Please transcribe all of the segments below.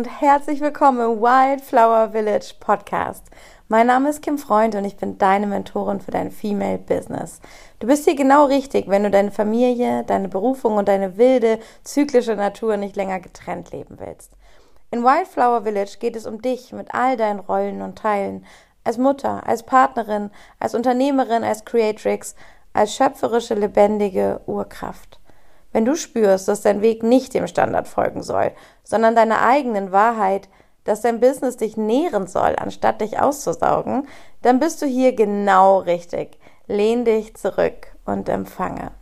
herzlich willkommen im Wildflower Village Podcast. Mein Name ist Kim Freund und ich bin deine Mentorin für dein Female Business. Du bist hier genau richtig, wenn du deine Familie, deine Berufung und deine wilde, zyklische Natur nicht länger getrennt leben willst. In Wildflower Village geht es um dich mit all deinen Rollen und Teilen. Als Mutter, als Partnerin, als Unternehmerin, als Creatrix, als schöpferische, lebendige Urkraft. Wenn du spürst, dass dein Weg nicht dem Standard folgen soll, sondern deiner eigenen Wahrheit, dass dein Business dich nähren soll, anstatt dich auszusaugen, dann bist du hier genau richtig. Lehn dich zurück und empfange.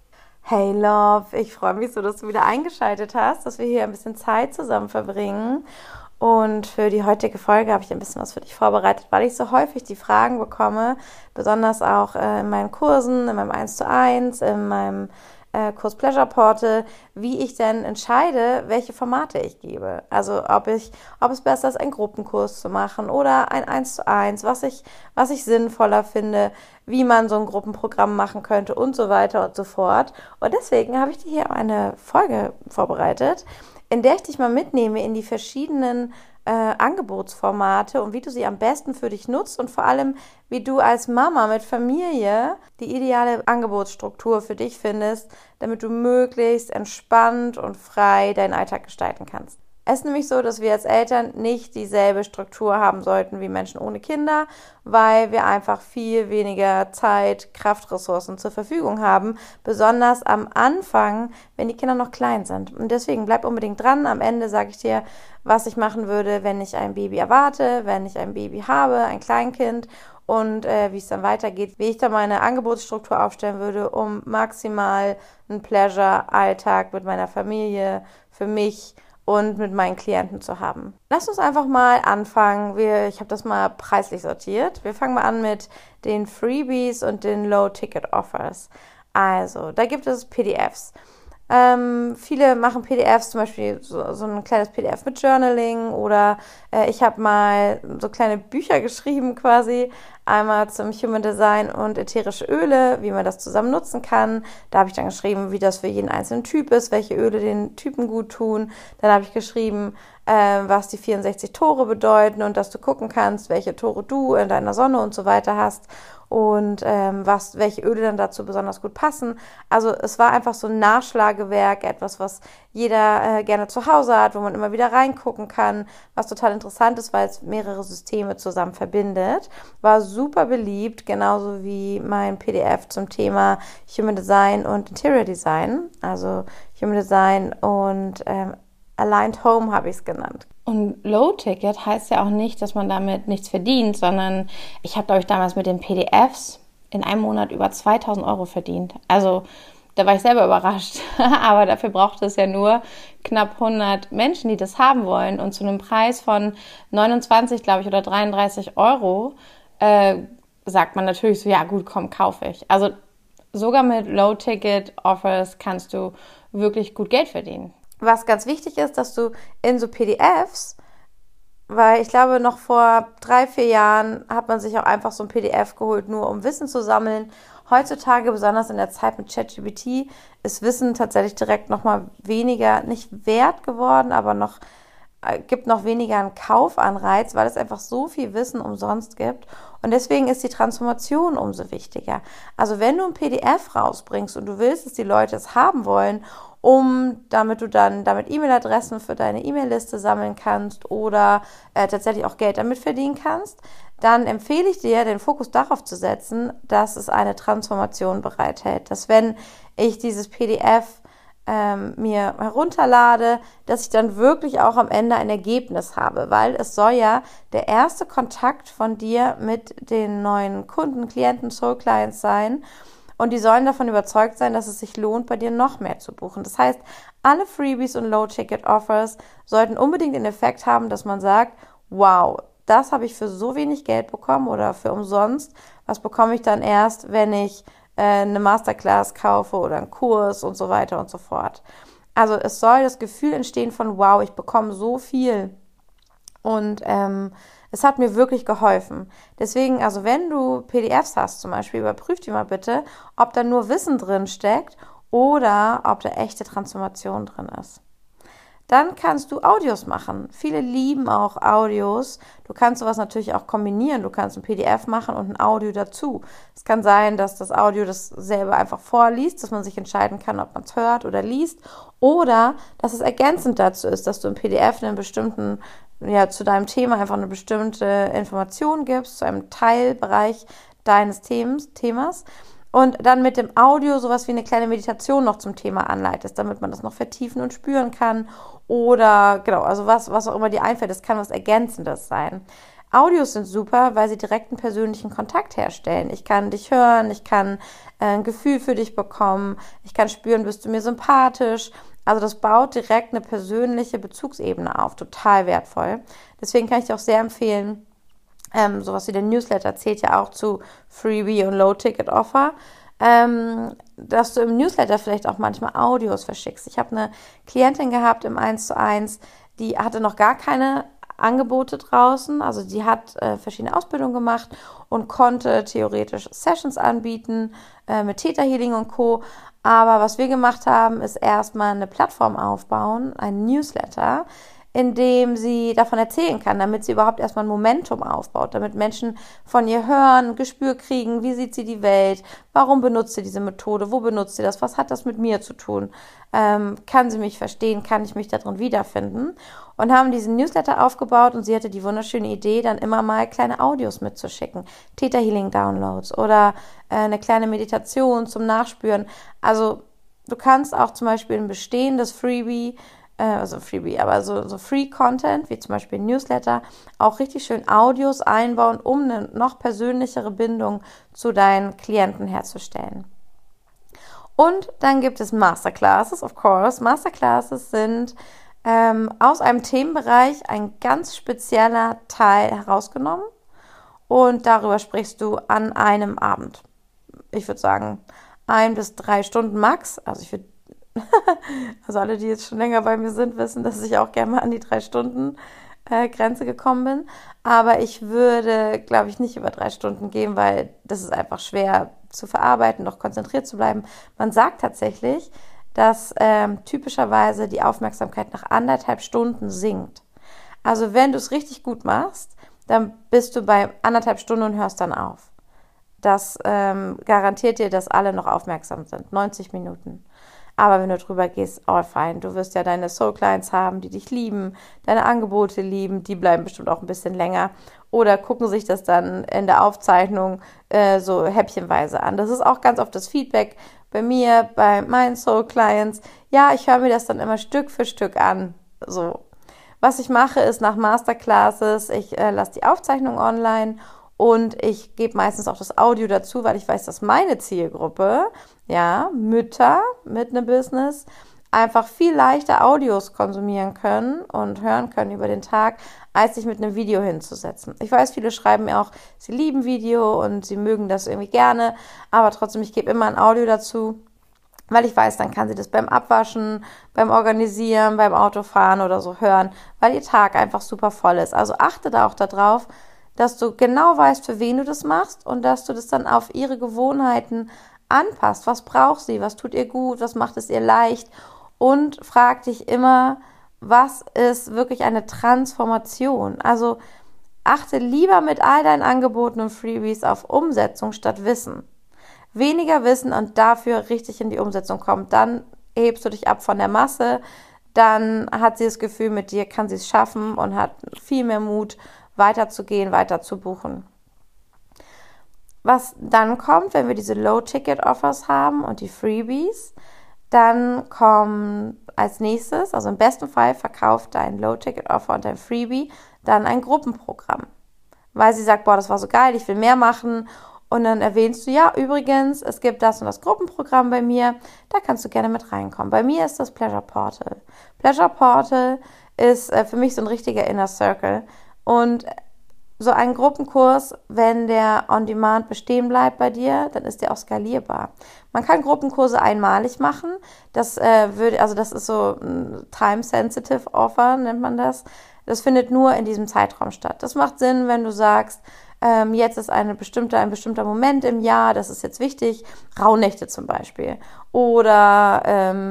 Hey Love, ich freue mich so, dass du wieder eingeschaltet hast, dass wir hier ein bisschen Zeit zusammen verbringen. Und für die heutige Folge habe ich ein bisschen was für dich vorbereitet, weil ich so häufig die Fragen bekomme, besonders auch in meinen Kursen, in meinem 1:1, in meinem Kurs Pleasure Portal, wie ich denn entscheide, welche Formate ich gebe. Also ob es besser ist, einen Gruppenkurs zu machen oder ein 1:1, was ich sinnvoller finde, wie man so ein Gruppenprogramm machen könnte und so weiter und so fort. Und deswegen habe ich dir hier eine Folge vorbereitet, in der ich dich mal mitnehme in die verschiedenen Angebotsformate und wie du sie am besten für dich nutzt und vor allem, wie du als Mama mit Familie die ideale Angebotsstruktur für dich findest, damit du möglichst entspannt und frei deinen Alltag gestalten kannst. Es ist nämlich so, dass wir als Eltern nicht dieselbe Struktur haben sollten wie Menschen ohne Kinder, weil wir einfach viel weniger Zeit, Kraftressourcen zur Verfügung haben, besonders am Anfang, wenn die Kinder noch klein sind. Und deswegen bleib unbedingt dran. Am Ende sage ich dir, was ich machen würde, wenn ich ein Baby erwarte, wenn ich ein Baby habe, ein Kleinkind und wie es dann weitergeht, wie ich dann meine Angebotsstruktur aufstellen würde, um maximal einen Pleasure-Alltag mit meiner Familie, für mich und mit meinen Klienten zu haben. Lass uns einfach mal anfangen. Ich habe das mal preislich sortiert. Wir fangen mal an mit den Freebies und den Low-Ticket-Offers. Also, da gibt es PDFs. Viele machen PDFs, zum Beispiel so ein kleines PDF mit Journaling oder ich habe mal so kleine Bücher geschrieben quasi, einmal zum Human Design und ätherische Öle, wie man das zusammen nutzen kann. Da habe ich dann geschrieben, wie das für jeden einzelnen Typ ist, welche Öle den Typen gut tun. Dann habe ich geschrieben, was die 64 Tore bedeuten und dass du gucken kannst, welche Tore du in deiner Sonne und so weiter hast und welche Öle dann dazu besonders gut passen. Also es war einfach so ein Nachschlagewerk, etwas, was jeder gerne zu Hause hat, wo man immer wieder reingucken kann, was total interessant ist, weil es mehrere Systeme zusammen verbindet. War super beliebt, genauso wie mein PDF zum Thema Human Design und Interior Design, also Human Design und Aligned Home habe ich es genannt. Und Low-Ticket heißt ja auch nicht, dass man damit nichts verdient, sondern ich habe, glaube ich, damals mit den PDFs in einem Monat über 2.000 € verdient. Also da war ich selber überrascht, aber dafür braucht es ja nur knapp 100 Menschen, die das haben wollen. Und zu einem Preis von 29, glaube ich, oder 33 € sagt man natürlich so, ja gut, komm, kaufe ich. Also sogar mit Low-Ticket-Offers kannst du wirklich gut Geld verdienen. Was ganz wichtig ist, dass du in so PDFs, weil ich glaube, noch vor 3-4 Jahren hat man sich auch einfach so ein PDF geholt, nur um Wissen zu sammeln. Heutzutage, besonders in der Zeit mit ChatGPT, ist Wissen tatsächlich direkt nochmal weniger, nicht wert geworden, aber gibt noch weniger einen Kaufanreiz, weil es einfach so viel Wissen umsonst gibt. Und deswegen ist die Transformation umso wichtiger. Also wenn du ein PDF rausbringst und du willst, dass die Leute es haben wollen, damit du dann damit E-Mail-Adressen für deine E-Mail-Liste sammeln kannst oder tatsächlich auch Geld damit verdienen kannst, dann empfehle ich dir, den Fokus darauf zu setzen, dass es eine Transformation bereithält. Dass wenn ich dieses PDF mir herunterlade, dass ich dann wirklich auch am Ende ein Ergebnis habe, weil es soll ja der erste Kontakt von dir mit den neuen Kunden, Klienten, Soul Clients sein und die sollen davon überzeugt sein, dass es sich lohnt, bei dir noch mehr zu buchen. Das heißt, alle Freebies und Low-Ticket-Offers sollten unbedingt den Effekt haben, dass man sagt, wow, das habe ich für so wenig Geld bekommen oder für umsonst, was bekomme ich dann erst, wenn ich eine Masterclass kaufe oder einen Kurs und so weiter und so fort. Also es soll das Gefühl entstehen von, wow, ich bekomme so viel und es hat mir wirklich geholfen. Deswegen, also wenn du PDFs hast zum Beispiel, überprüf die mal bitte, ob da nur Wissen drin steckt oder ob da echte Transformation drin ist. Dann kannst du Audios machen. Viele lieben auch Audios. Du kannst sowas natürlich auch kombinieren. Du kannst ein PDF machen und ein Audio dazu. Es kann sein, dass das Audio das selber einfach vorliest, dass man sich entscheiden kann, ob man es hört oder liest. Oder, dass es ergänzend dazu ist, dass du im PDF einen bestimmten, zu deinem Thema einfach eine bestimmte Information gibst, zu einem Teilbereich deines Themas. Und dann mit dem Audio sowas wie eine kleine Meditation noch zum Thema anleitest, damit man das noch vertiefen und spüren kann. Oder genau, also was auch immer dir einfällt, das kann was Ergänzendes sein. Audios sind super, weil sie direkt einen persönlichen Kontakt herstellen. Ich kann dich hören, ich kann ein Gefühl für dich bekommen, ich kann spüren, bist du mir sympathisch. Also das baut direkt eine persönliche Bezugsebene auf, total wertvoll. Deswegen kann ich dir auch sehr empfehlen, sowas wie der Newsletter zählt ja auch zu Freebie und Low-Ticket-Offer, dass du im Newsletter vielleicht auch manchmal Audios verschickst. Ich habe eine Klientin gehabt im 1:1, die hatte noch gar keine Angebote draußen, also die hat verschiedene Ausbildungen gemacht und konnte theoretisch Sessions anbieten mit Theta Healing und Co., aber was wir gemacht haben, ist erstmal eine Plattform aufbauen, einen Newsletter, in dem sie davon erzählen kann, damit sie überhaupt erstmal ein Momentum aufbaut, damit Menschen von ihr hören, ein Gespür kriegen, wie sieht sie die Welt, warum benutzt sie diese Methode, wo benutzt sie das, was hat das mit mir zu tun, kann sie mich verstehen, kann ich mich darin wiederfinden, und haben diesen Newsletter aufgebaut, und sie hatte die wunderschöne Idee, dann immer mal kleine Audios mitzuschicken, Theta Healing Downloads oder eine kleine Meditation zum Nachspüren. Also du kannst auch zum Beispiel ein bestehendes so Free-Content, wie zum Beispiel Newsletter, auch richtig schön Audios einbauen, um eine noch persönlichere Bindung zu deinen Klienten herzustellen. Und dann gibt es Masterclasses, of course. Masterclasses sind aus einem Themenbereich ein ganz spezieller Teil herausgenommen, und darüber sprichst du an einem Abend. Ich würde sagen 1 bis 3 Stunden max. Also alle, die jetzt schon länger bei mir sind, wissen, dass ich auch gerne mal an die 3 Stunden Grenze gekommen bin. Aber ich würde, glaube ich, nicht über 3 Stunden gehen, weil das ist einfach schwer zu verarbeiten, doch konzentriert zu bleiben. Man sagt tatsächlich, dass typischerweise die Aufmerksamkeit nach 1,5 Stunden sinkt. Also wenn du es richtig gut machst, dann bist du bei 1,5 Stunden und hörst dann auf. Das garantiert dir, dass alle noch aufmerksam sind. 90 Minuten. Aber wenn du drüber gehst, all fine. Du wirst ja deine Soul-Clients haben, die dich lieben, deine Angebote lieben, die bleiben bestimmt auch ein bisschen länger oder gucken sich das dann in der Aufzeichnung so häppchenweise an. Das ist auch ganz oft das Feedback bei mir, bei meinen Soul-Clients. Ja, ich höre mir das dann immer Stück für Stück an. So. Was ich mache, ist nach Masterclasses, ich lasse die Aufzeichnung online und ich gebe meistens auch das Audio dazu, weil ich weiß, dass meine Zielgruppe, Mütter mit einem Business, einfach viel leichter Audios konsumieren können und hören können über den Tag, als sich mit einem Video hinzusetzen. Ich weiß, viele schreiben mir auch, sie lieben Video und sie mögen das irgendwie gerne, aber trotzdem, ich gebe immer ein Audio dazu, weil ich weiß, dann kann sie das beim Abwaschen, beim Organisieren, beim Autofahren oder so hören, weil ihr Tag einfach super voll ist. Also achte da auch darauf, dass du genau weißt, für wen du das machst und dass du das dann auf ihre Gewohnheiten anpasst. Was braucht sie? Was tut ihr gut? Was macht es ihr leicht? Und frag dich immer, was ist wirklich eine Transformation? Also achte lieber mit all deinen Angeboten und Freebies auf Umsetzung statt Wissen. Weniger Wissen und dafür richtig in die Umsetzung kommen. Dann hebst du dich ab von der Masse. Dann hat sie das Gefühl, mit dir kann sie es schaffen und hat viel mehr Mut, weiterzugehen, weiter zu buchen. Was dann kommt, wenn wir diese Low-Ticket-Offers haben und die Freebies, dann kommen als nächstes, also im besten Fall verkauft dein Low-Ticket-Offer und dein Freebie dann ein Gruppenprogramm. Weil sie sagt, boah, das war so geil, ich will mehr machen. Und dann erwähnst du, ja, übrigens, es gibt das und das Gruppenprogramm bei mir, da kannst du gerne mit reinkommen. Bei mir ist das Pleasure Portal. Pleasure Portal ist für mich so ein richtiger Inner Circle. Und so ein Gruppenkurs, wenn der On-Demand bestehen bleibt bei dir, dann ist der auch skalierbar. Man kann Gruppenkurse einmalig machen. Das ist so ein Time-Sensitive Offer, nennt man das. Das findet nur in diesem Zeitraum statt. Das macht Sinn, wenn du sagst, jetzt ist ein bestimmter Moment im Jahr, das ist jetzt wichtig, Rauhnächte zum Beispiel. Oder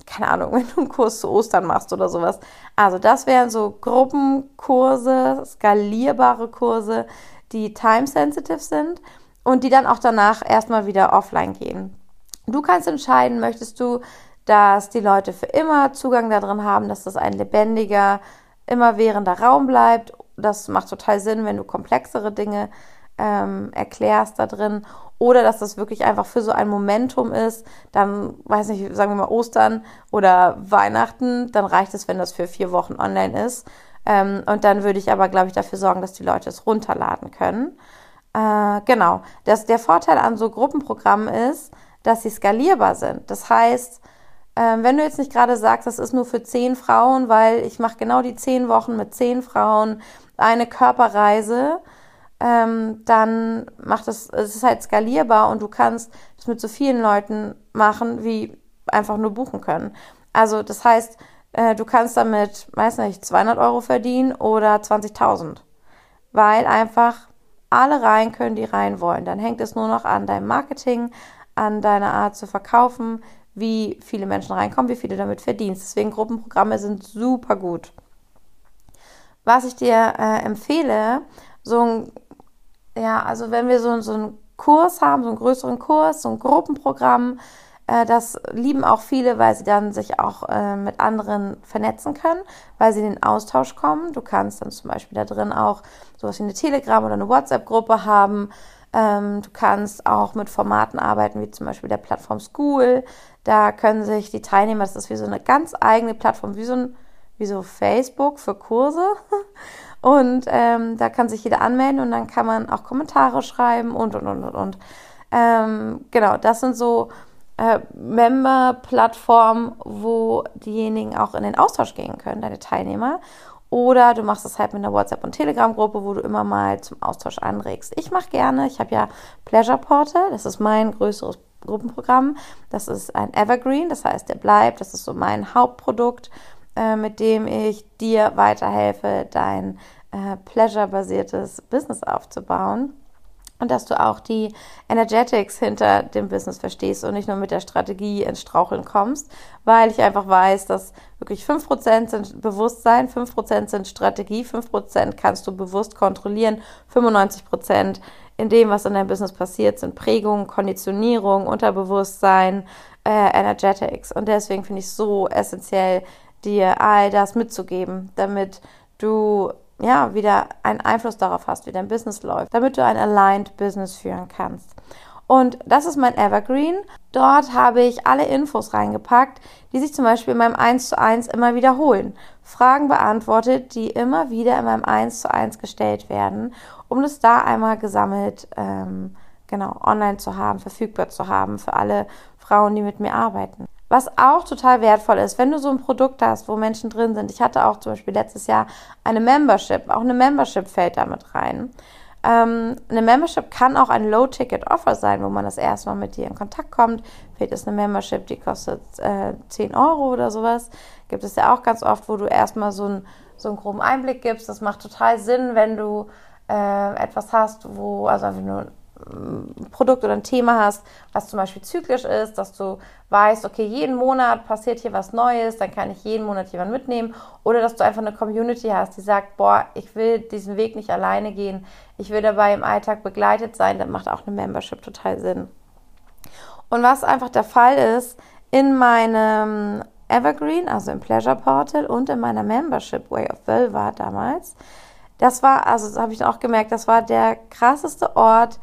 keine Ahnung, wenn du einen Kurs zu Ostern machst oder sowas. Also das wären so Gruppenkurse, skalierbare Kurse, die time-sensitive sind und die dann auch danach erstmal wieder offline gehen. Du kannst entscheiden, möchtest du, dass die Leute für immer Zugang da drin haben, dass das ein lebendiger, immerwährender Raum bleibt. Das macht total Sinn, wenn du komplexere Dinge erklärst da drin. Oder dass das wirklich einfach für so ein Momentum ist, dann, weiß nicht, sagen wir mal Ostern oder Weihnachten, dann reicht es, wenn das für 4 Wochen online ist. Und dann würde ich aber, glaube ich, dafür sorgen, dass die Leute es runterladen können. Genau. Der Vorteil an so Gruppenprogrammen ist, dass sie skalierbar sind. Das heißt, wenn du jetzt nicht gerade sagst, das ist nur für 10 Frauen, weil ich mache genau die 10 Wochen mit 10 Frauen eine Körperreise, dann es ist halt skalierbar und du kannst das mit so vielen Leuten machen, wie einfach nur buchen können. Also das heißt, du kannst damit, weiß nicht, 200 Euro verdienen oder 20.000, weil einfach alle rein können, die rein wollen. Dann hängt es nur noch an deinem Marketing, an deiner Art zu verkaufen, wie viele Menschen reinkommen, wie viele du damit verdienst. Deswegen Gruppenprogramme sind super gut. Was ich dir empfehle, also wenn wir so einen Kurs haben, so einen größeren Kurs, so ein Gruppenprogramm, das lieben auch viele, weil sie dann sich auch mit anderen vernetzen können, weil sie in den Austausch kommen. Du kannst dann zum Beispiel da drin auch sowas wie eine Telegram- oder eine WhatsApp-Gruppe haben. Du kannst auch mit Formaten arbeiten, wie zum Beispiel der Plattform School. Da können sich die Teilnehmer, das ist wie so eine ganz eigene Plattform, wie so Facebook für Kurse. Und da kann sich jeder anmelden und dann kann man auch Kommentare schreiben und. Genau, das sind so Member-Plattformen, wo diejenigen auch in den Austausch gehen können, deine Teilnehmer. Oder du machst es halt mit einer WhatsApp- und Telegram-Gruppe, wo du immer mal zum Austausch anregst. Ich habe ja Pleasure Portal, das ist mein größeres Gruppenprogramm. Das ist ein Evergreen, das heißt, der bleibt. Das ist so mein Hauptprodukt, mit dem ich dir weiterhelfe, dein Pleasure-basiertes Business aufzubauen. Und dass du auch die Energetics hinter dem Business verstehst und nicht nur mit der Strategie ins Straucheln kommst, weil ich einfach weiß, dass wirklich 5% sind Bewusstsein, 5% sind Strategie, 5% kannst du bewusst kontrollieren, 95% in dem, was in deinem Business passiert, sind Prägung, Konditionierung, Unterbewusstsein, Energetics. Und deswegen finde ich es so essentiell, dir all das mitzugeben, damit du wieder einen Einfluss darauf hast, wie dein Business läuft, damit du ein aligned Business führen kannst. Und das ist mein Evergreen. Dort habe ich alle Infos reingepackt, die sich zum Beispiel in meinem 1:1 immer wiederholen. Fragen beantwortet, die immer wieder in meinem 1:1 gestellt werden, um das da einmal gesammelt, online zu haben, verfügbar zu haben für alle Frauen, die mit mir arbeiten. Was auch total wertvoll ist, wenn du so ein Produkt hast, wo Menschen drin sind. Ich hatte auch zum Beispiel letztes Jahr eine Membership. Auch eine Membership fällt da mit rein. Eine Membership kann auch ein Low-Ticket-Offer sein, wo man das erste Mal mit dir in Kontakt kommt. Vielleicht ist eine Membership, die kostet 10 Euro oder sowas. Gibt es ja auch ganz oft, wo du erstmal so einen groben Einblick gibst. Das macht total Sinn, wenn du etwas hast, wenn du ein Produkt oder ein Thema hast, was zum Beispiel zyklisch ist, dass du weißt, okay, jeden Monat passiert hier was Neues, dann kann ich jeden Monat jemanden mitnehmen, oder dass du einfach eine Community hast, die sagt, ich will diesen Weg nicht alleine gehen, ich will dabei im Alltag begleitet sein, dann macht auch eine Membership total Sinn. Und was einfach der Fall ist, in meinem Evergreen, also im Pleasure Portal und in meiner Membership Way of Well war damals, das habe ich auch gemerkt, das war der krasseste Ort,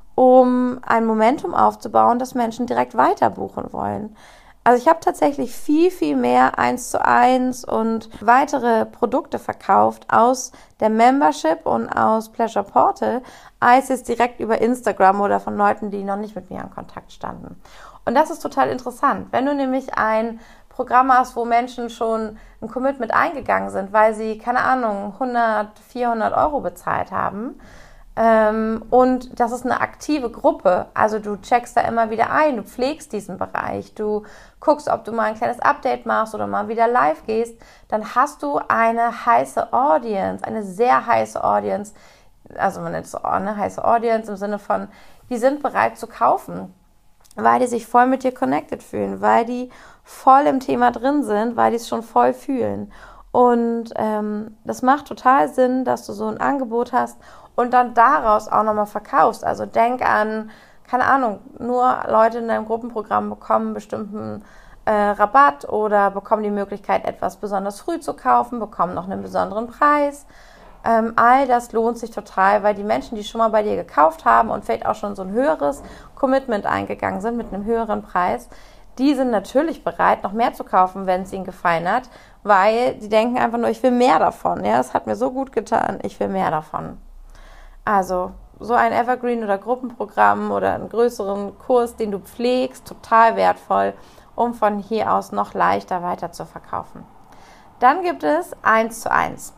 um ein Momentum aufzubauen, dass Menschen direkt weiter buchen wollen. Also ich habe tatsächlich viel, viel mehr 1:1 und weitere Produkte verkauft aus der Membership und aus Pleasure Portal, als jetzt direkt über Instagram oder von Leuten, die noch nicht mit mir in Kontakt standen. Und das ist total interessant. Wenn du nämlich ein Programm hast, wo Menschen schon ein Commitment eingegangen sind, weil sie, keine Ahnung, 100, 400 Euro bezahlt haben, und das ist eine aktive Gruppe, also du checkst da immer wieder ein, du pflegst diesen Bereich, du guckst, ob du mal ein kleines Update machst oder mal wieder live gehst, dann hast du eine heiße Audience, eine sehr heiße Audience, also man nennt es so eine heiße Audience im Sinne von, die sind bereit zu kaufen, weil die sich voll mit dir connected fühlen, weil die voll im Thema drin sind, weil die es schon voll fühlen. Und das macht total Sinn, dass du so ein Angebot hast und dann daraus auch nochmal verkaufst. Also denk an, keine Ahnung, nur Leute in deinem Gruppenprogramm bekommen einen bestimmten Rabatt oder bekommen die Möglichkeit, etwas besonders früh zu kaufen, bekommen noch einen besonderen Preis. All das lohnt sich total, weil die Menschen, die schon mal bei dir gekauft haben und vielleicht auch schon so ein höheres Commitment eingegangen sind mit einem höheren Preis, die sind natürlich bereit, noch mehr zu kaufen, wenn es ihnen gefallen hat, weil die denken einfach nur, ich will mehr davon. Ja, es hat mir so gut getan, ich will mehr davon. Also so ein Evergreen oder Gruppenprogramm oder einen größeren Kurs, den du pflegst, total wertvoll, um von hier aus noch leichter weiter zu verkaufen. Dann gibt es 1:1.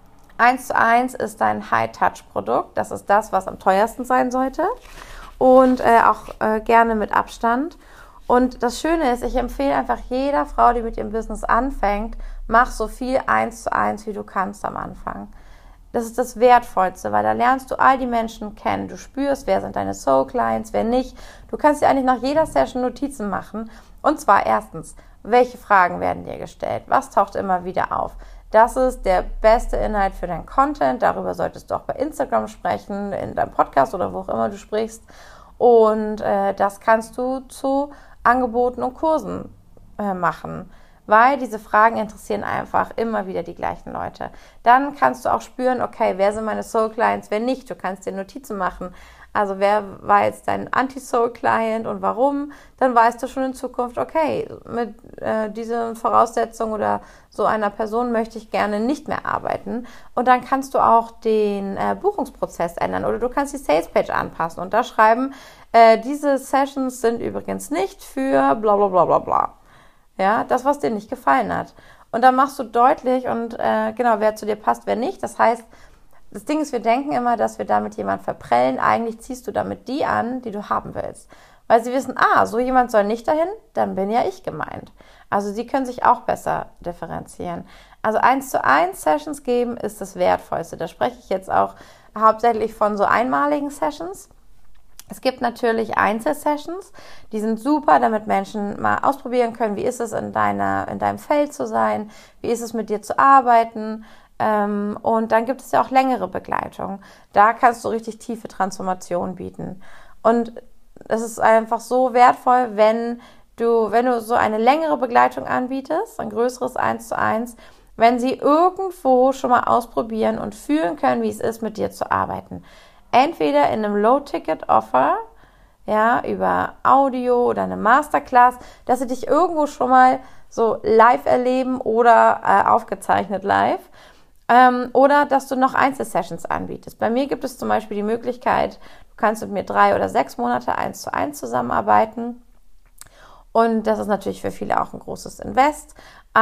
1:1 ist dein High-Touch-Produkt. Das ist das, was am teuersten sein sollte und auch gerne mit Abstand. Und das Schöne ist, ich empfehle einfach jeder Frau, die mit ihrem Business anfängt, mach so viel 1:1, wie du kannst am Anfang. Das ist das Wertvollste, weil da lernst du all die Menschen kennen. Du spürst, wer sind deine Soul-Clients, wer nicht. Du kannst dir eigentlich nach jeder Session Notizen machen. Und zwar erstens, welche Fragen werden dir gestellt? Was taucht immer wieder auf? Das ist der beste Inhalt für deinen Content. Darüber solltest du auch bei Instagram sprechen, in deinem Podcast oder wo auch immer du sprichst. Und das kannst du zu Angeboten und Kursen machen, weil diese Fragen interessieren einfach immer wieder die gleichen Leute. Dann kannst du auch spüren, okay, wer sind meine Soul-Clients, wer nicht. Du kannst dir Notizen machen. Also wer war jetzt dein Anti-Soul-Client und warum? Dann weißt du schon in Zukunft, okay, mit diesen Voraussetzungen oder so einer Person möchte ich gerne nicht mehr arbeiten. Und dann kannst du auch den Buchungsprozess ändern oder du kannst die Sales-Page anpassen und da schreiben, diese Sessions sind übrigens nicht für bla bla bla bla bla. Ja, das, was dir nicht gefallen hat. Und dann machst du deutlich und genau, wer zu dir passt, wer nicht. Das heißt, das Ding ist, wir denken immer, dass wir damit jemanden verprellen. Eigentlich ziehst du damit die an, die du haben willst. Weil sie wissen, so jemand soll nicht dahin, dann bin ja ich gemeint. Also sie können sich auch besser differenzieren. Also 1:1 Sessions geben ist das Wertvollste. Da spreche ich jetzt auch hauptsächlich von so einmaligen Sessions. Es gibt natürlich Einzelsessions, die sind super, damit Menschen mal ausprobieren können, wie ist es in deinem Feld zu sein, wie ist es mit dir zu arbeiten. Und dann gibt es ja auch längere Begleitung. Da kannst du richtig tiefe Transformationen bieten. Und es ist einfach so wertvoll, wenn du so eine längere Begleitung anbietest, ein größeres 1:1, wenn sie irgendwo schon mal ausprobieren und fühlen können, wie es ist, mit dir zu arbeiten. Entweder in einem Low-Ticket-Offer, ja, über Audio oder eine Masterclass, dass sie dich irgendwo schon mal so live erleben oder aufgezeichnet live. Oder dass du noch Einzelsessions anbietest. Bei mir gibt es zum Beispiel die Möglichkeit, du kannst mit mir 3 oder 6 Monate 1:1 zusammenarbeiten. Und das ist natürlich für viele auch ein großes Invest.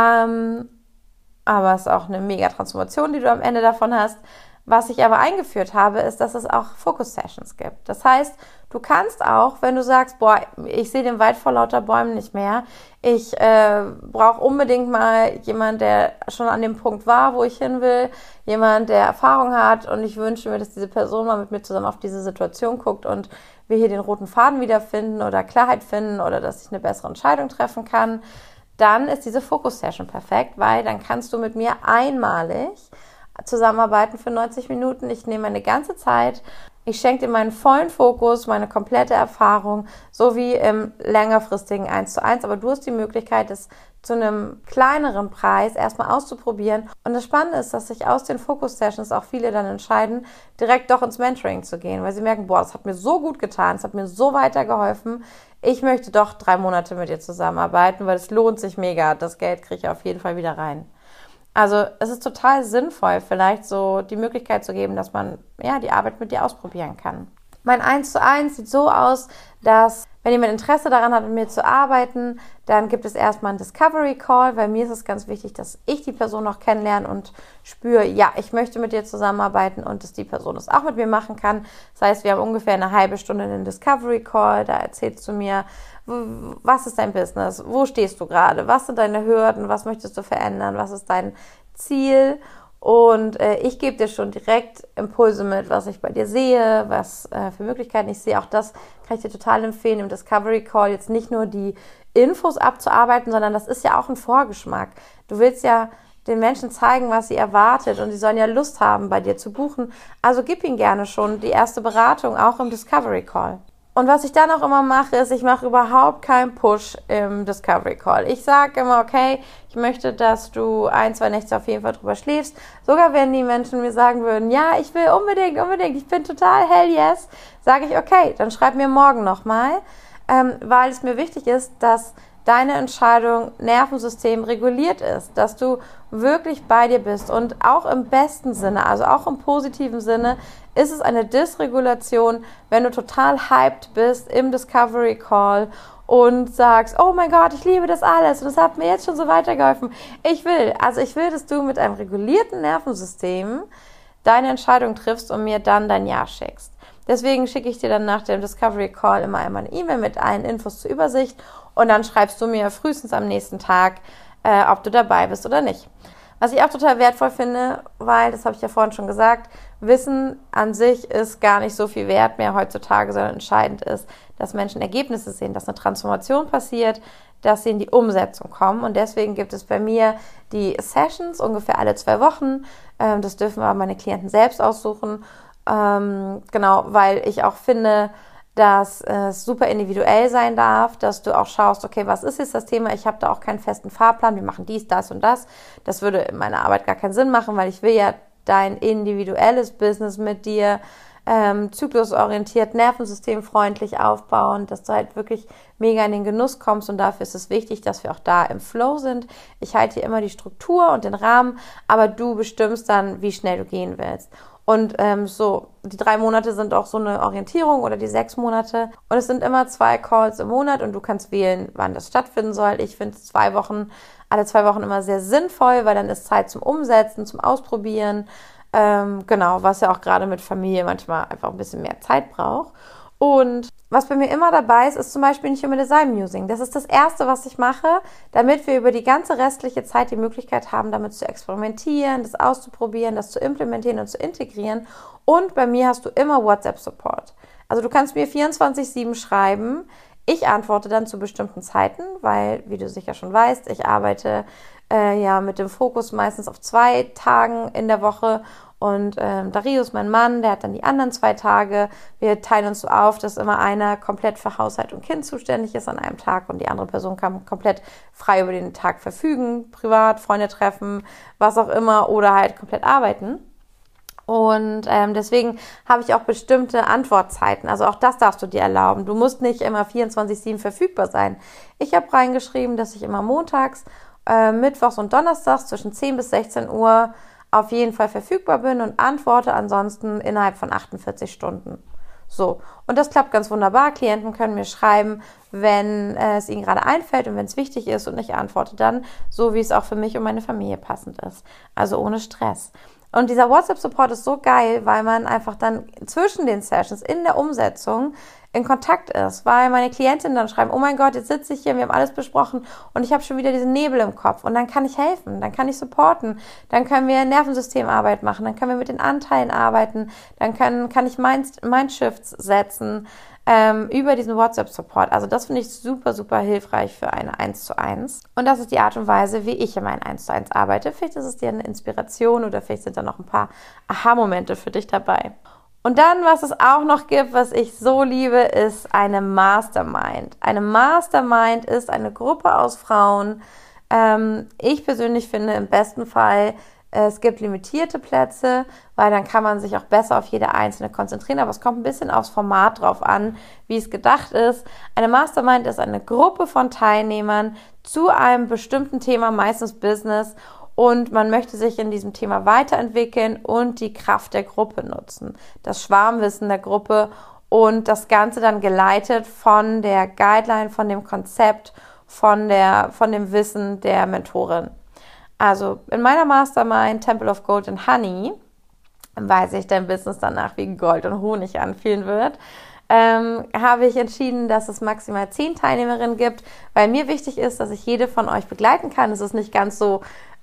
Aber es ist auch eine mega Transformation, die du am Ende davon hast. Was ich aber eingeführt habe, ist, dass es auch Focus-Sessions gibt. Das heißt, du kannst auch, wenn du sagst, boah, ich sehe den Wald vor lauter Bäumen nicht mehr, ich brauche unbedingt mal jemanden, der schon an dem Punkt war, wo ich hin will, jemand, der Erfahrung hat und ich wünsche mir, dass diese Person mal mit mir zusammen auf diese Situation guckt und wir hier den roten Faden wiederfinden oder Klarheit finden oder dass ich eine bessere Entscheidung treffen kann, dann ist diese Focus-Session perfekt, weil dann kannst du mit mir einmalig zusammenarbeiten für 90 Minuten. Ich nehme meine ganze Zeit, ich schenke dir meinen vollen Fokus, meine komplette Erfahrung, sowie im längerfristigen 1:1. Aber du hast die Möglichkeit, es zu einem kleineren Preis erstmal auszuprobieren. Und das Spannende ist, dass sich aus den Focus-Sessions auch viele dann entscheiden, direkt doch ins Mentoring zu gehen, weil sie merken, boah, das hat mir so gut getan, es hat mir so weitergeholfen. Ich möchte doch 3 Monate mit dir zusammenarbeiten, weil es lohnt sich mega. Das Geld kriege ich auf jeden Fall wieder rein. Also es ist total sinnvoll, vielleicht so die Möglichkeit zu geben, dass man die Arbeit mit dir ausprobieren kann. Mein 1:1 sieht so aus, dass wenn jemand Interesse daran hat, mit mir zu arbeiten, dann gibt es erstmal einen Discovery Call, weil mir ist es ganz wichtig, dass ich die Person noch kennenlerne und spüre, ja, ich möchte mit dir zusammenarbeiten und dass die Person das auch mit mir machen kann. Das heißt, wir haben ungefähr eine halbe Stunde einen Discovery Call, da erzählst du mir, was ist dein Business, wo stehst du gerade, was sind deine Hürden, was möchtest du verändern, was ist dein Ziel Und ich gebe dir schon direkt Impulse mit, was ich bei dir sehe, was für Möglichkeiten ich sehe. Auch das kann ich dir total empfehlen, im Discovery Call jetzt nicht nur die Infos abzuarbeiten, sondern das ist ja auch ein Vorgeschmack. Du willst ja den Menschen zeigen, was sie erwartet und sie sollen ja Lust haben, bei dir zu buchen. Also gib ihnen gerne schon die erste Beratung, auch im Discovery Call. Und was ich dann auch immer mache, ist, ich mache überhaupt keinen Push im Discovery Call. Ich sage immer, okay, ich möchte, dass du 1-2 Nächte auf jeden Fall drüber schläfst. Sogar wenn die Menschen mir sagen würden, ja, ich will unbedingt, ich bin total hell yes, sage ich, okay, dann schreib mir morgen nochmal, weil es mir wichtig ist, dass deine Entscheidung Nervensystem reguliert ist, dass du wirklich bei dir bist und auch im besten Sinne, also auch im positiven Sinne, ist es eine Dysregulation, wenn du total hyped bist im Discovery Call und sagst, oh mein Gott, ich liebe das alles und es hat mir jetzt schon so weitergeholfen. Ich will, dass du mit einem regulierten Nervensystem deine Entscheidung triffst und mir dann dein Ja schickst. Deswegen schicke ich dir dann nach dem Discovery Call immer einmal eine E-Mail mit allen Infos zur Übersicht und dann schreibst du mir frühestens am nächsten Tag, ob du dabei bist oder nicht. Was ich auch total wertvoll finde, weil, das habe ich ja vorhin schon gesagt, Wissen an sich ist gar nicht so viel wert mehr heutzutage, sondern entscheidend ist, dass Menschen Ergebnisse sehen, dass eine Transformation passiert, dass sie in die Umsetzung kommen. Und deswegen gibt es bei mir die Sessions ungefähr alle 2 Wochen. Das dürfen aber meine Klienten selbst aussuchen. Genau, weil ich auch finde, dass es super individuell sein darf, dass du auch schaust, okay, was ist jetzt das Thema? Ich habe da auch keinen festen Fahrplan, wir machen dies, das und das. Das würde in meiner Arbeit gar keinen Sinn machen, weil ich will ja dein individuelles Business mit dir zyklusorientiert, nervensystemfreundlich aufbauen, dass du halt wirklich mega in den Genuss kommst und dafür ist es wichtig, dass wir auch da im Flow sind. Ich halte hier immer die Struktur und den Rahmen, aber du bestimmst dann, wie schnell du gehen willst. Und so, die 3 Monate sind auch so eine Orientierung oder die 6 Monate. Und es sind immer 2 Calls im Monat und du kannst wählen, wann das stattfinden soll. Ich finde alle 2 Wochen immer sehr sinnvoll, weil dann ist Zeit zum Umsetzen, zum Ausprobieren. Genau, was ja auch gerade mit Familie manchmal einfach ein bisschen mehr Zeit braucht. Und was bei mir immer dabei ist, ist zum Beispiel nicht Human Design Musing. Das ist das Erste, was ich mache, damit wir über die ganze restliche Zeit die Möglichkeit haben, damit zu experimentieren, das auszuprobieren, das zu implementieren und zu integrieren. Und bei mir hast du immer WhatsApp-Support. Also du kannst mir 24/7 schreiben. Ich antworte dann zu bestimmten Zeiten, weil, wie du sicher schon weißt, ich arbeite mit dem Fokus meistens auf 2 Tagen in der Woche. Und Darius, mein Mann, der hat dann die anderen 2 Tage. Wir teilen uns so auf, dass immer einer komplett für Haushalt und Kind zuständig ist an einem Tag und die andere Person kann komplett frei über den Tag verfügen, privat, Freunde treffen, was auch immer oder halt komplett arbeiten. Und deswegen habe ich auch bestimmte Antwortzeiten. Also auch das darfst du dir erlauben. Du musst nicht immer 24/7 verfügbar sein. Ich habe reingeschrieben, dass ich immer montags, mittwochs und donnerstags zwischen 10 bis 16 Uhr auf jeden Fall verfügbar bin und antworte ansonsten innerhalb von 48 Stunden. So, und das klappt ganz wunderbar. Klienten können mir schreiben, wenn es ihnen gerade einfällt und wenn es wichtig ist und ich antworte dann, so wie es auch für mich und meine Familie passend ist. Also ohne Stress. Und dieser WhatsApp-Support ist so geil, weil man einfach dann zwischen den Sessions in der Umsetzung in Kontakt ist, weil meine Klientinnen dann schreiben, oh mein Gott, jetzt sitze ich hier, wir haben alles besprochen und ich habe schon wieder diesen Nebel im Kopf und dann kann ich helfen, dann kann ich supporten, dann können wir Nervensystemarbeit machen, dann können wir mit den Anteilen arbeiten, dann kann ich Mindshifts setzen über diesen WhatsApp-Support. Also das finde ich super, super hilfreich für eine 1:1. Und das ist die Art und Weise, wie ich in meinen 1:1 arbeite. Vielleicht ist es dir eine Inspiration oder vielleicht sind da noch ein paar Aha-Momente für dich dabei. Und dann, was es auch noch gibt, was ich so liebe, ist eine Mastermind. Eine Mastermind ist eine Gruppe aus Frauen. Ich persönlich finde im besten Fall, es gibt limitierte Plätze, weil dann kann man sich auch besser auf jede einzelne konzentrieren. Aber es kommt ein bisschen aufs Format drauf an, wie es gedacht ist. Eine Mastermind ist eine Gruppe von Teilnehmern zu einem bestimmten Thema, meistens Business. Und man möchte sich in diesem Thema weiterentwickeln und die Kraft der Gruppe nutzen. Das Schwarmwissen der Gruppe und das Ganze dann geleitet von der Guideline, von dem Konzept, von dem Wissen der Mentorin. Also in meiner Mastermind Temple of Gold and Honey weiß ich, dein Business danach wie Gold und Honig anfühlen wird, habe ich entschieden, dass es maximal 10 Teilnehmerinnen gibt, weil mir wichtig ist, dass ich jede von euch begleiten kann. Es ist nicht ganz so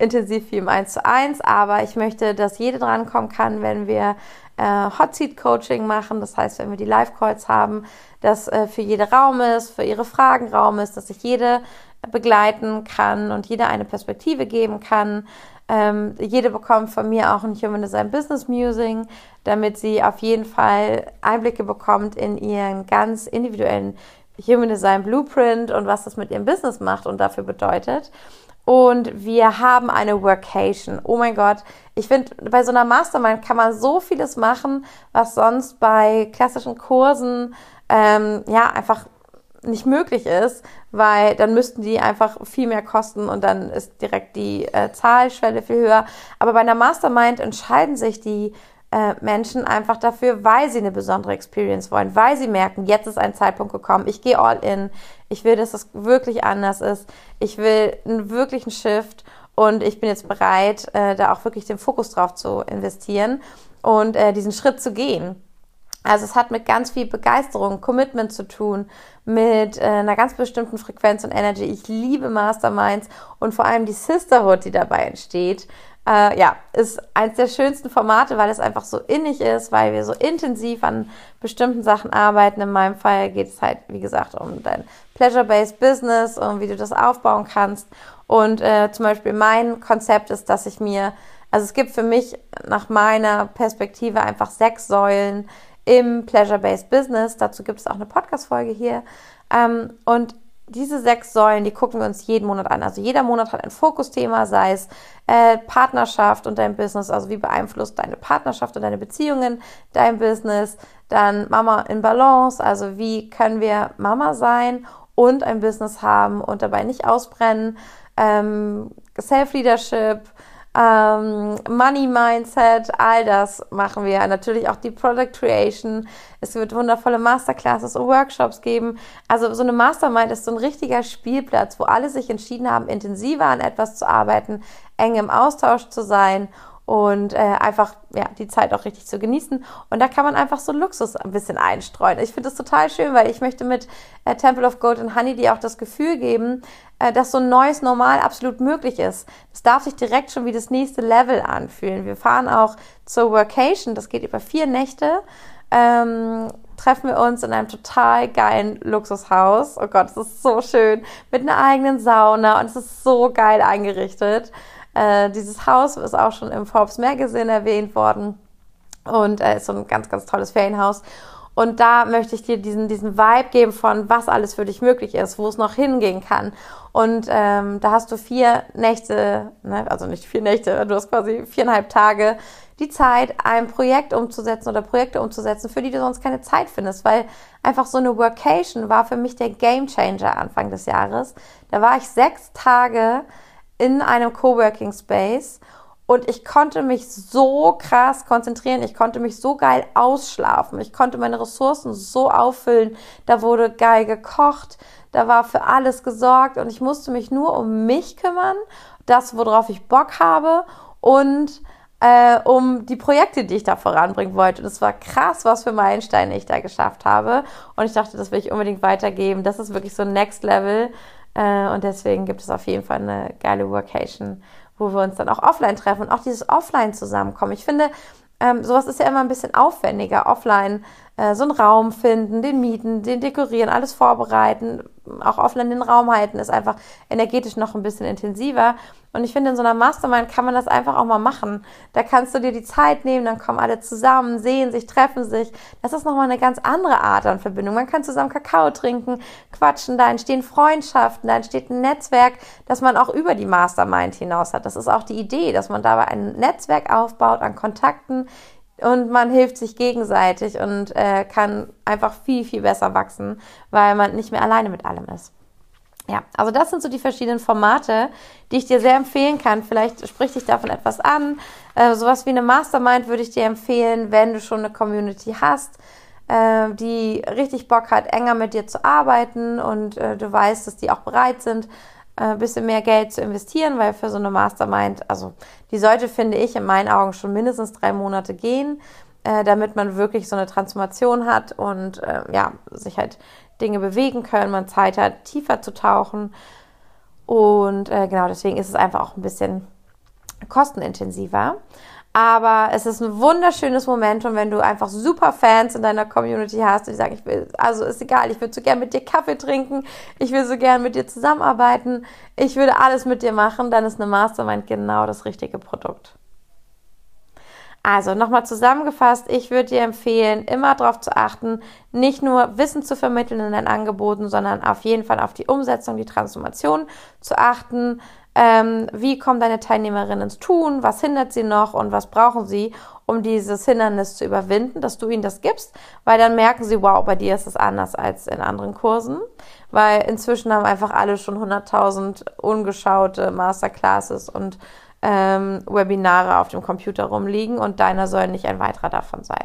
intensiv wie im 1:1, aber ich möchte, dass jede drankommen kann, wenn wir Hot Seat Coaching machen, das heißt, wenn wir die Live Calls haben, dass für jede Raum ist, für ihre Fragen Raum ist, dass ich jede begleiten kann und jeder eine Perspektive geben kann. Jede bekommt von mir auch ein Human Design Business Musing, damit sie auf jeden Fall Einblicke bekommt in ihren ganz individuellen Human Design Blueprint und was das mit ihrem Business macht und dafür bedeutet. Und wir haben eine Workation. Oh mein Gott, ich finde, bei so einer Mastermind kann man so vieles machen, was sonst bei klassischen Kursen einfach nicht möglich ist, weil dann müssten die einfach viel mehr kosten und dann ist direkt die Zahlschwelle viel höher. Aber bei einer Mastermind entscheiden sich die Menschen einfach dafür, weil sie eine besondere Experience wollen, weil sie merken, jetzt ist ein Zeitpunkt gekommen, ich gehe all in, ich will, dass es wirklich anders ist, ich will einen wirklichen Shift und ich bin jetzt bereit, da auch wirklich den Fokus drauf zu investieren und diesen Schritt zu gehen. Also es hat mit ganz viel Begeisterung, Commitment zu tun, mit einer ganz bestimmten Frequenz und Energy. Ich liebe Masterminds und vor allem die Sisterhood, die dabei entsteht, ist eins der schönsten Formate, weil es einfach so innig ist, weil wir so intensiv an bestimmten Sachen arbeiten. In meinem Fall geht es halt, wie gesagt, um dein Pleasure-Based Business und wie du das aufbauen kannst. Und zum Beispiel mein Konzept ist, dass es gibt für mich nach meiner Perspektive einfach 6 Säulen im Pleasure-Based Business. Dazu gibt es auch eine Podcast-Folge hier. Und diese 6 Säulen, die gucken wir uns jeden Monat an. Also jeder Monat hat ein Fokusthema, sei es Partnerschaft und dein Business, also wie beeinflusst deine Partnerschaft und deine Beziehungen dein Business. Dann Mama in Balance, also wie können wir Mama sein und ein Business haben und dabei nicht ausbrennen. Self-Leadership, Money Mindset, all das machen wir. Natürlich auch die Product Creation. Es wird wundervolle Masterclasses und Workshops geben. Also so eine Mastermind ist so ein richtiger Spielplatz, wo alle sich entschieden haben, intensiver an etwas zu arbeiten, eng im Austausch zu sein und einfach die Zeit auch richtig zu genießen. Und da kann man einfach so Luxus ein bisschen einstreuen. Ich finde das total schön, weil ich möchte mit Temple of Gold and Honey dir auch das Gefühl geben, dass so ein neues Normal absolut möglich ist. Das darf sich direkt schon wie das nächste Level anfühlen. Wir fahren auch zur Workation, das geht über 4 Nächte, treffen wir uns in einem total geilen Luxushaus. Oh Gott, es ist so schön, mit einer eigenen Sauna und es ist so geil eingerichtet. Dieses Haus ist auch schon im Forbes Magazine erwähnt worden und ist so ein ganz, ganz tolles Ferienhaus. Und da möchte ich dir diesen Vibe geben von, was alles für dich möglich ist, wo es noch hingehen kann. Und da hast du 4 Nächte, also nicht 4 Nächte, du hast quasi 4,5 Tage die Zeit, ein Projekt umzusetzen oder Projekte umzusetzen, für die du sonst keine Zeit findest, weil einfach so eine Workation war für mich der Gamechanger Anfang des Jahres. Da war ich 6 Tage in einem Coworking Space und ich konnte mich so krass konzentrieren, ich konnte mich so geil ausschlafen, ich konnte meine Ressourcen so auffüllen, da wurde geil gekocht, da war für alles gesorgt und ich musste mich nur um mich kümmern, das, worauf ich Bock habe und um die Projekte, die ich da voranbringen wollte. Und es war krass, was für Meilensteine ich da geschafft habe und ich dachte, das will ich unbedingt weitergeben, das ist wirklich so Next Level. Und deswegen gibt es auf jeden Fall eine geile Workation, wo wir uns dann auch offline treffen und auch dieses Offline zusammenkommen. Ich finde, sowas ist ja immer ein bisschen aufwendiger. Offline so einen Raum finden, den mieten, den dekorieren, alles vorbereiten, auch offline den Raum halten, ist einfach energetisch noch ein bisschen intensiver. Und ich finde, in so einer Mastermind kann man das einfach auch mal machen. Da kannst du dir die Zeit nehmen, dann kommen alle zusammen, sehen sich, treffen sich. Das ist nochmal eine ganz andere Art an Verbindung. Man kann zusammen Kakao trinken, quatschen, da entstehen Freundschaften, da entsteht ein Netzwerk, das man auch über die Mastermind hinaus hat. Das ist auch die Idee, dass man dabei ein Netzwerk aufbaut an Kontakten und man hilft sich gegenseitig und kann einfach viel, viel besser wachsen, weil man nicht mehr alleine mit allem ist. Ja, also das sind so die verschiedenen Formate, die ich dir sehr empfehlen kann. Vielleicht spricht dich davon etwas an. Sowas wie eine Mastermind würde ich dir empfehlen, wenn du schon eine Community hast, die richtig Bock hat, enger mit dir zu arbeiten und du weißt, dass die auch bereit sind, ein bisschen mehr Geld zu investieren, weil für so eine Mastermind, also die sollte, finde ich, in meinen Augen schon mindestens 3 Monate gehen, damit man wirklich so eine Transformation hat und sich halt Dinge bewegen können, man Zeit hat, tiefer zu tauchen und genau deswegen ist es einfach auch ein bisschen kostenintensiver. Aber es ist ein wunderschönes Momentum, wenn du einfach super Fans in deiner Community hast, die sagen, ist egal, ich würde so gern mit dir Kaffee trinken, ich will so gern mit dir zusammenarbeiten, ich würde alles mit dir machen, dann ist eine Mastermind genau das richtige Produkt. Also nochmal zusammengefasst, ich würde dir empfehlen, immer darauf zu achten, nicht nur Wissen zu vermitteln in deinen Angeboten, sondern auf jeden Fall auf die Umsetzung, die Transformation zu achten. Wie kommen deine Teilnehmerinnen ins Tun, was hindert sie noch und was brauchen sie, um dieses Hindernis zu überwinden, dass du ihnen das gibst, weil dann merken sie, wow, bei dir ist es anders als in anderen Kursen, weil inzwischen haben einfach alle schon 100.000 ungeschaute Masterclasses und Webinare auf dem Computer rumliegen und deiner soll nicht ein weiterer davon sein.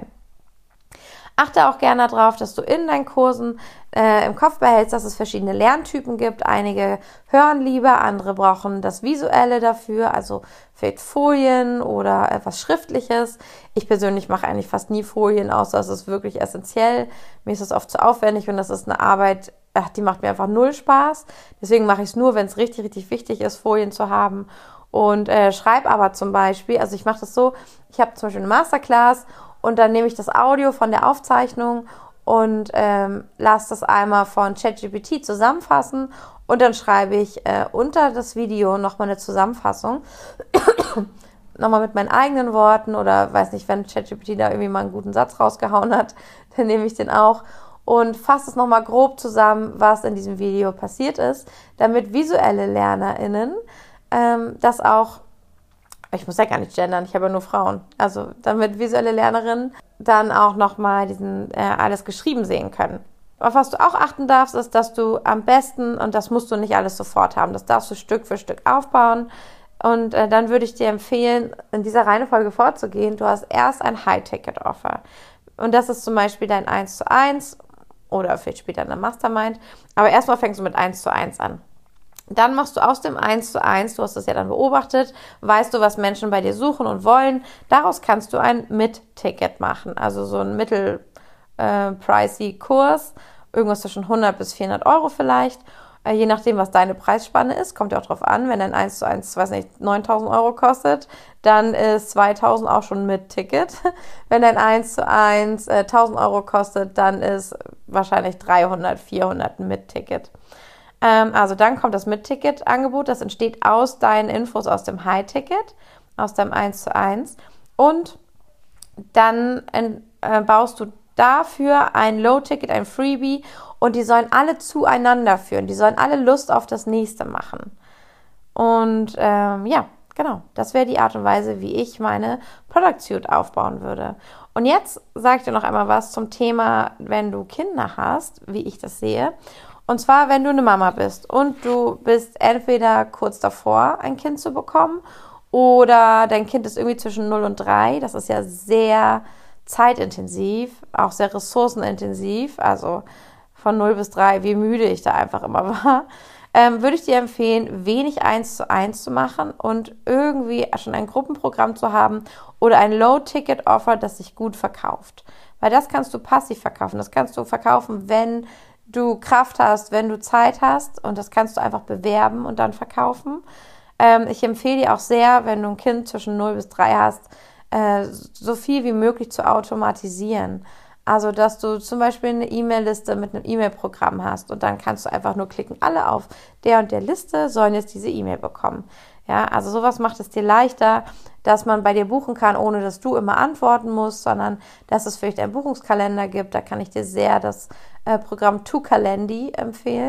Achte auch gerne darauf, dass du in deinen Kursen im Kopf behältst, dass es verschiedene Lerntypen gibt. Einige hören lieber, andere brauchen das Visuelle dafür, also vielleicht Folien oder etwas Schriftliches. Ich persönlich mache eigentlich fast nie Folien, außer es ist wirklich essentiell. Mir ist das oft zu aufwendig und das ist eine Arbeit, die macht mir einfach null Spaß. Deswegen mache ich es nur, wenn es richtig, richtig wichtig ist, Folien zu haben. Und schreibe aber zum Beispiel, also ich mache das so, ich habe zum Beispiel eine Masterclass und dann nehme ich das Audio von der Aufzeichnung und lasse das einmal von ChatGPT zusammenfassen und dann schreibe ich unter das Video nochmal eine Zusammenfassung, nochmal mit meinen eigenen Worten oder weiß nicht, wenn ChatGPT da irgendwie mal einen guten Satz rausgehauen hat, dann nehme ich den auch und fasse es nochmal grob zusammen, was in diesem Video passiert ist, damit visuelle LernerInnen das auch, ich muss ja gar nicht gendern, ich habe ja nur Frauen, also damit visuelle Lernerinnen dann auch nochmal diesen alles geschrieben sehen können. Auf was du auch achten darfst, ist, dass du am besten, und das musst du nicht alles sofort haben, das darfst du Stück für Stück aufbauen und dann würde ich dir empfehlen, in dieser Reihenfolge vorzugehen. Du hast erst ein High-Ticket-Offer und das ist zum Beispiel dein 1:1 oder vielleicht später eine Mastermind, aber erstmal fängst du mit 1:1 an. Dann machst du aus dem 1:1, du hast das ja dann beobachtet, weißt du, was Menschen bei dir suchen und wollen. Daraus kannst du ein Mid-Ticket machen, also so ein mittel-pricey Kurs, irgendwas zwischen 100 bis 400 Euro vielleicht, je nachdem, was deine Preisspanne ist, kommt ja auch drauf an, wenn dein 1:1, weiß nicht, 9.000 Euro kostet, dann ist 2.000 auch schon Mid-Ticket. Wenn dein 1:1 1.000 Euro kostet, dann ist wahrscheinlich 300, 400 ein Mid-Ticket. Also dann kommt das Mid-Ticket-Angebot, das entsteht aus deinen Infos aus dem High-Ticket, aus deinem 1:1 und dann baust du dafür ein Low-Ticket, ein Freebie und die sollen alle zueinander führen, die sollen alle Lust auf das nächste machen und ja, genau, das wäre die Art und Weise, wie ich meine Product Suite aufbauen würde. Und jetzt sage ich dir noch einmal was zum Thema, wenn du Kinder hast, wie ich das sehe. Und zwar, wenn du eine Mama bist und du bist entweder kurz davor, ein Kind zu bekommen oder dein Kind ist irgendwie zwischen 0 und 3. Das ist ja sehr zeitintensiv, auch sehr ressourcenintensiv. Also von 0 bis 3, wie müde ich da einfach immer war. Würde ich dir empfehlen, wenig 1:1 zu machen und irgendwie schon ein Gruppenprogramm zu haben oder ein Low-Ticket-Offer, das sich gut verkauft. Weil das kannst du passiv verkaufen. Das kannst du verkaufen, wenn du Kraft hast, wenn du Zeit hast und das kannst du einfach bewerben und dann verkaufen. Ich empfehle dir auch sehr, wenn du ein Kind zwischen 0 bis 3 hast, so viel wie möglich zu automatisieren. Also, dass du zum Beispiel eine E-Mail-Liste mit einem E-Mail-Programm hast und dann kannst du einfach nur klicken, alle auf der und der Liste sollen jetzt diese E-Mail bekommen. Ja, also sowas macht es dir leichter, dass man bei dir buchen kann, ohne dass du immer antworten musst, sondern dass es vielleicht einen Buchungskalender gibt. Da kann ich dir sehr das Programm Tucalendi empfehlen.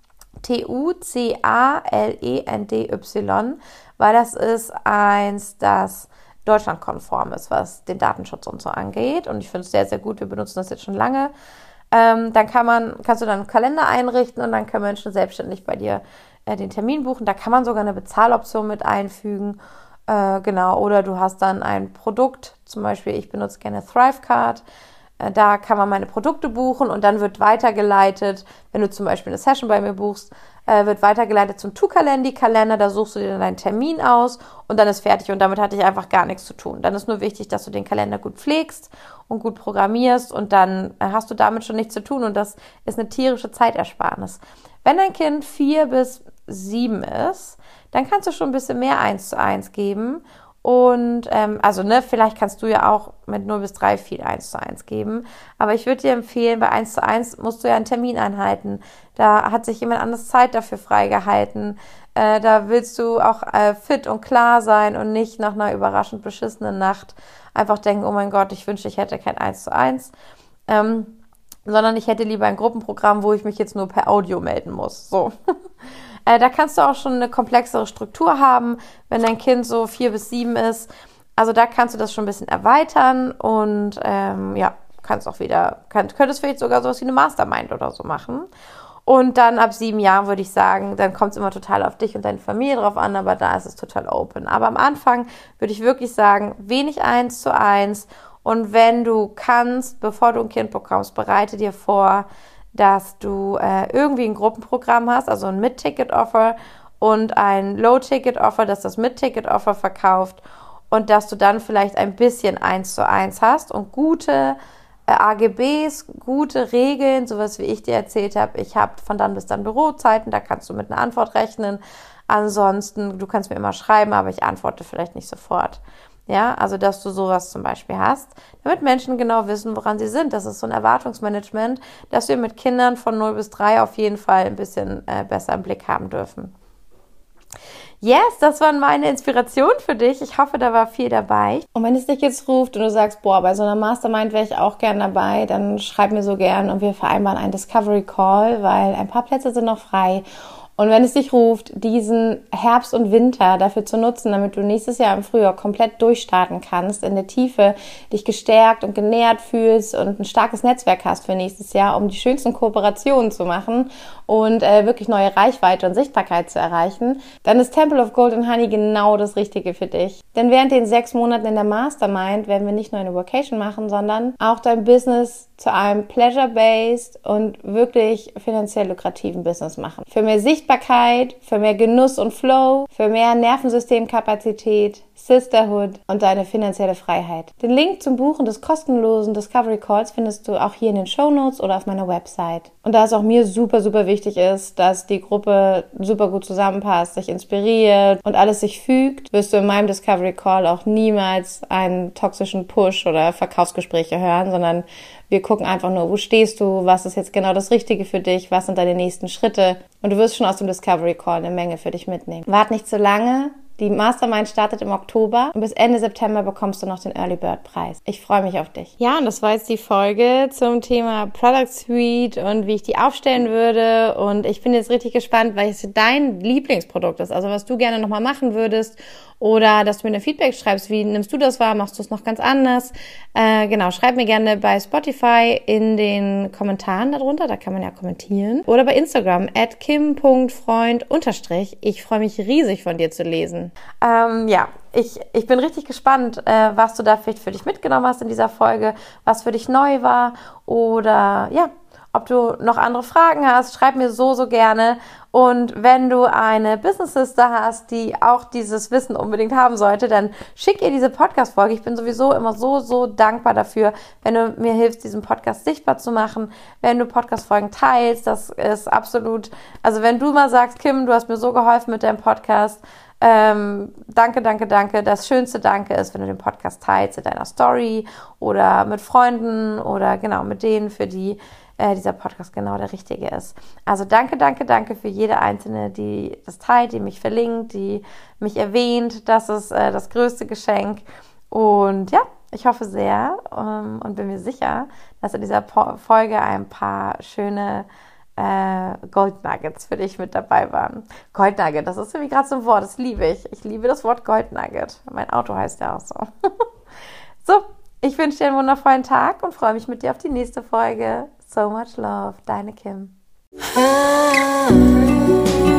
Tucalendy, weil das ist eins, das deutschlandkonform ist, was den Datenschutz und so angeht. Und ich finde es sehr, sehr gut. Wir benutzen das jetzt schon lange. Dann kannst du dann einen Kalender einrichten und dann können Menschen selbstständig bei dir den Termin buchen. Da kann man sogar eine Bezahloption mit einfügen. Genau. Oder du hast dann ein Produkt. Zum Beispiel, ich benutze gerne Thrivecart. Da kann man meine Produkte buchen und dann wird weitergeleitet, wenn du zum Beispiel eine Session bei mir buchst, wird weitergeleitet zum Tucalendi-Kalender, da suchst du dir dann deinen Termin aus und dann ist fertig und damit hatte ich einfach gar nichts zu tun. Dann ist nur wichtig, dass du den Kalender gut pflegst und gut programmierst und dann hast du damit schon nichts zu tun und das ist eine tierische Zeitersparnis. Wenn dein Kind 4 bis 7 ist, dann kannst du schon ein bisschen mehr 1:1 geben. Und vielleicht kannst du ja auch mit 0 bis 3 viel 1:1 geben. Aber ich würde dir empfehlen, bei 1:1 musst du ja einen Termin einhalten. Da hat sich jemand anderes Zeit dafür freigehalten. Da willst du auch fit und klar sein und nicht nach einer überraschend beschissenen Nacht einfach denken, oh mein Gott, ich wünschte, ich hätte kein 1:1. Sondern ich hätte lieber ein Gruppenprogramm, wo ich mich jetzt nur per Audio melden muss. So. Da kannst du auch schon eine komplexere Struktur haben, wenn dein Kind so 4 bis 7 ist. Also da kannst du das schon ein bisschen erweitern und könntest vielleicht sogar sowas wie eine Mastermind oder so machen. Und dann ab 7 Jahren würde ich sagen, dann kommt es immer total auf dich und deine Familie drauf an, aber da ist es total open. Aber am Anfang würde ich wirklich sagen, wenig 1:1. Und wenn du kannst, bevor du ein Kind bekommst, bereite dir vor, dass du irgendwie ein Gruppenprogramm hast, also ein Mid-Ticket-Offer und ein Low-Ticket-Offer, dass das Mid-Ticket-Offer verkauft und dass du dann vielleicht ein bisschen 1:1 hast und gute AGBs, gute Regeln, sowas wie ich dir erzählt habe. Ich habe von dann bis dann Bürozeiten, da kannst du mit einer Antwort rechnen. Ansonsten, du kannst mir immer schreiben, aber ich antworte vielleicht nicht sofort. Ja, also dass du sowas zum Beispiel hast, damit Menschen genau wissen, woran sie sind. Das ist so ein Erwartungsmanagement, dass wir mit Kindern von 0 bis 3 auf jeden Fall ein bisschen besser im Blick haben dürfen. Yes, das waren meine Inspirationen für dich. Ich hoffe, da war viel dabei. Und wenn es dich jetzt ruft und du sagst, bei so einer Mastermind wäre ich auch gern dabei, dann schreib mir so gern und wir vereinbaren einen Discovery Call, weil ein paar Plätze sind noch frei. Und wenn es dich ruft, diesen Herbst und Winter dafür zu nutzen, damit du nächstes Jahr im Frühjahr komplett durchstarten kannst, in der Tiefe dich gestärkt und genährt fühlst und ein starkes Netzwerk hast für nächstes Jahr, um die schönsten Kooperationen zu machen und wirklich neue Reichweite und Sichtbarkeit zu erreichen, dann ist Temple of Gold and Honey genau das Richtige für dich. Denn während den 6 Monaten in der Mastermind werden wir nicht nur eine Workation machen, sondern auch dein Business zu einem pleasure-based und wirklich finanziell lukrativen Business machen. Für mehr Sichtbarkeit, für mehr Genuss und Flow, für mehr Nervensystemkapazität, Sisterhood und deine finanzielle Freiheit. Den Link zum Buchen des kostenlosen Discovery Calls findest du auch hier in den Shownotes oder auf meiner Website. Und da es auch mir super, super wichtig ist, dass die Gruppe super gut zusammenpasst, sich inspiriert und alles sich fügt, wirst du in meinem Discovery Call auch niemals einen toxischen Push oder Verkaufsgespräche hören, sondern wir gucken einfach nur, wo stehst du, was ist jetzt genau das Richtige für dich, was sind deine nächsten Schritte und du wirst schon aus dem Discovery Call eine Menge für dich mitnehmen. Wart nicht zu lange. Die Mastermind startet im Oktober und bis Ende September bekommst du noch den Early Bird Preis. Ich freue mich auf dich. Ja, und das war jetzt die Folge zum Thema Product Suite und wie ich die aufstellen würde. Und ich bin jetzt richtig gespannt, weil es dein Lieblingsprodukt ist. Also was du gerne nochmal machen würdest oder dass du mir ein Feedback schreibst. Wie nimmst du das wahr? Machst du es noch ganz anders? Schreib mir gerne bei Spotify in den Kommentaren darunter. Da kann man ja kommentieren. Oder bei Instagram @kim.freund_. Ich freue mich riesig von dir zu lesen. Ich bin richtig gespannt, was du da vielleicht für dich mitgenommen hast in dieser Folge, was für dich neu war oder ob du noch andere Fragen hast, schreib mir so gerne. Und wenn du eine Business Sister hast, die auch dieses Wissen unbedingt haben sollte, dann schick ihr diese Podcast-Folge. Ich bin sowieso immer so dankbar dafür, wenn du mir hilfst, diesen Podcast sichtbar zu machen, wenn du Podcast-Folgen teilst. Das ist absolut, also wenn du mal sagst, Kim, du hast mir so geholfen mit deinem Podcast, danke. Das schönste Danke ist, wenn du den Podcast teilst in deiner Story oder mit Freunden oder genau mit denen, für die dieser Podcast genau der richtige ist. Also danke für jede Einzelne, die das teilt, die mich verlinkt, die mich erwähnt. Das ist das größte Geschenk. Und ich hoffe sehr und bin mir sicher, dass in dieser Folge ein paar schöne Gold Nuggets für dich mit dabei waren. Gold Nugget, das ist irgendwie gerade so ein Wort, das liebe ich. Ich liebe das Wort Gold Nugget. Mein Auto heißt ja auch so. So, ich wünsche dir einen wundervollen Tag und freue mich mit dir auf die nächste Folge. So much love, deine Kim.